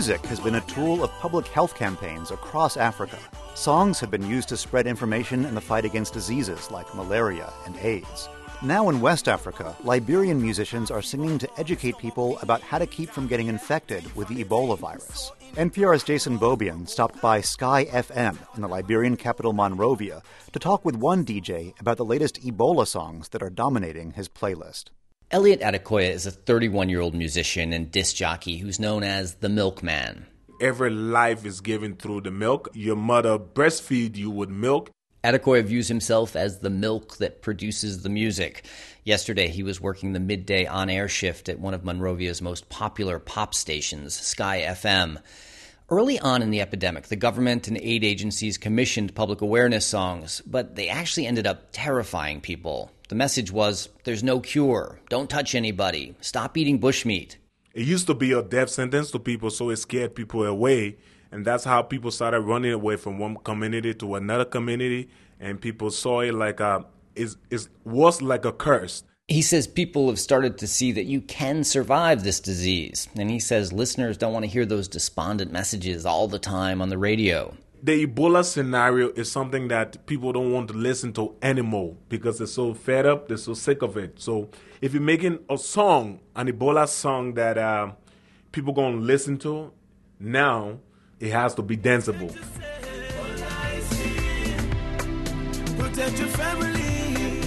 Music has been a tool of public health campaigns across Africa. Songs have been used to spread information in the fight against diseases like malaria and AIDS. Now in West Africa, Liberian musicians are singing to educate people about how to keep from getting infected with the Ebola virus. NPR's Jason Beaubien stopped by Sky FM in the Liberian capital Monrovia to talk with one DJ about the latest Ebola songs that are dominating his playlist. Elliot Adekoya is a 31-year-old musician and disc jockey who's known as the Milkman. Every life is given through the milk. Your mother breastfeed you with milk. Adekoya views himself as the milk that produces the music. Yesterday, he was working the midday on-air shift at one of Monrovia's most popular pop stations, Sky FM. Early on in the epidemic, the government and aid agencies commissioned public awareness songs, but they actually ended up terrifying people. The message was, there's no cure, don't touch anybody, stop eating bushmeat. It used to be a death sentence to people, so it scared people away. And that's how people started running away from one community to another community. And people saw it like it was like a curse. He says people have started to see that you can survive this disease. And he says listeners don't want to hear those despondent messages all the time on the radio. The Ebola scenario is something that people don't want to listen to anymore because they're so fed up, they're so sick of it. So if you're making a song, an Ebola song that people going to listen to, now it has to be danceable. Protect your family.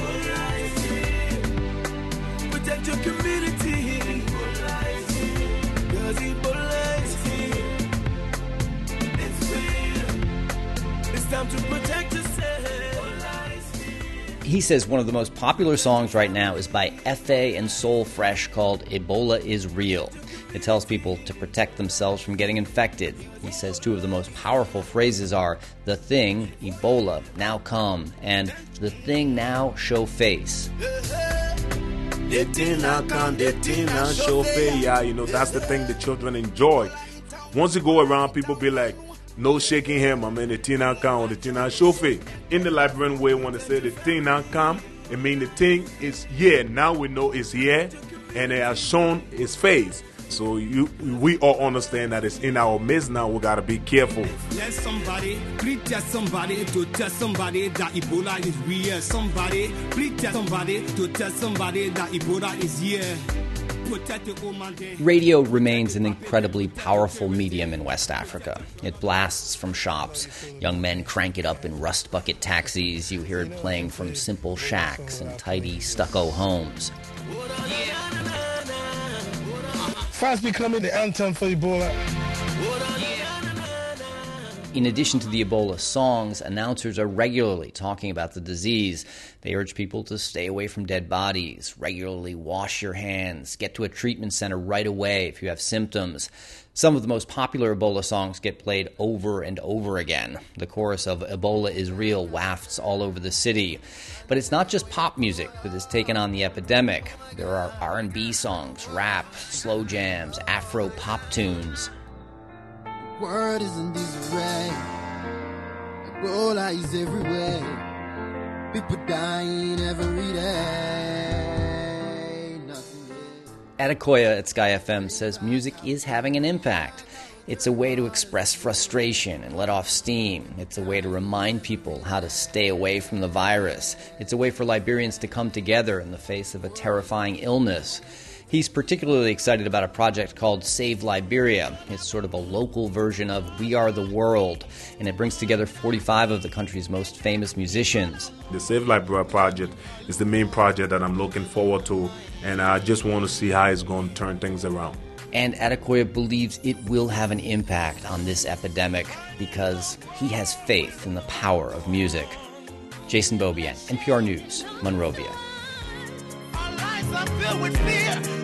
Protect your community. Cause Ebola is here. It's real. It's time to protect yourself. He says one of the most popular songs right now is by F.A. and Soul Fresh called Ebola is Real. It tells people to protect themselves from getting infected. He says two of the most powerful phrases are, the thing, Ebola, now come, and the thing now, show face. The thing now come, the thing now, show face. Yeah, that's the thing the children enjoy. Once you go around, people be like, no shaking him, the thing now come, or the thing now, show face. In the Liberian way, when they say the thing now come, it means the thing is here. Now we know it's here, and it has shown its face. So we all understand that it's in our midst now. We got to be careful. Let somebody, please tell somebody to tell somebody that Ebola is real. Somebody, please tell somebody to tell somebody that Ebola is here. Radio remains an incredibly powerful medium in West Africa. It blasts from shops. Young men crank it up in rust bucket taxis. You hear it playing from simple shacks and tidy stucco homes. Fast becoming the anthem for Ebola. In addition to the Ebola songs, announcers are regularly talking about the disease. They urge people to stay away from dead bodies, regularly wash your hands, get to a treatment center right away if you have symptoms. Some of the most popular Ebola songs get played over and over again. The chorus of Ebola is Real wafts all over the city. But it's not just pop music that has taken on the epidemic. There are R&B songs, rap, slow jams, Afro pop tunes. Word is in disarray. Ebola is everywhere. People dying every day. Adekoya at Sky FM says music is having an impact. It's a way to express frustration and let off steam. It's a way to remind people how to stay away from the virus. It's a way for Liberians to come together in the face of a terrifying illness. He's particularly excited about a project called Save Liberia. It's sort of a local version of We Are the World, and it brings together 45 of the country's most famous musicians. The Save Liberia project is the main project that I'm looking forward to, and I just want to see how it's going to turn things around. And Adekoya believes it will have an impact on this epidemic because he has faith in the power of music. Jason Beaubien, NPR News, Monrovia. Our lives are filled with fear.